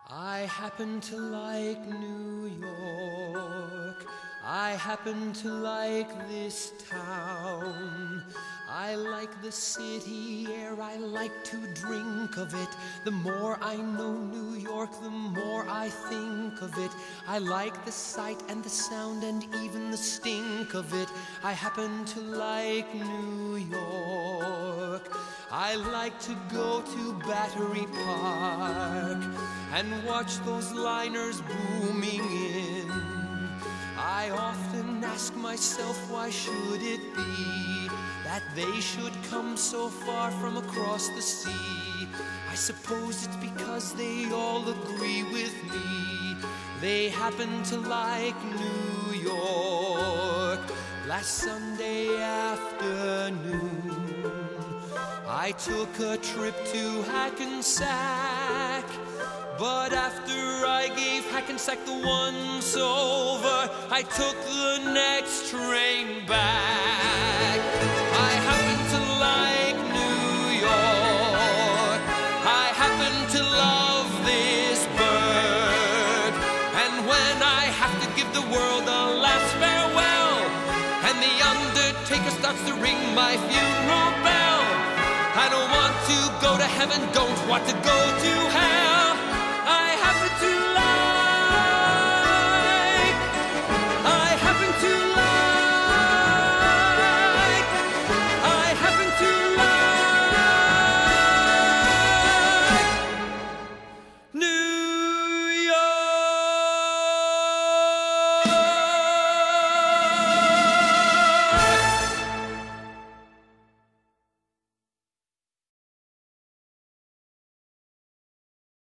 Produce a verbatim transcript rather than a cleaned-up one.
I happen to like New York. I happen to like this town. I like the city air, I like to drink of it. The more I know New York, the more I think of it. I like the sight and the sound and even the stink of it. I happen to like New York. I like to go to Battery Park and watch those liners booming in. I often ask myself, why should it be that they should come so far from across the sea? I suppose it's because they all agree with me. They happen to like New York. Last Sunday afternoon, I took a trip to Hackensack. But after I gave Hackensack the once over, I took the next train back. I happen to like New York. I happen to love this bird. And when I have to give the world a last farewell, and the undertaker starts to ring my funeral bell, I don't want to go to heaven, don't want to go to hell.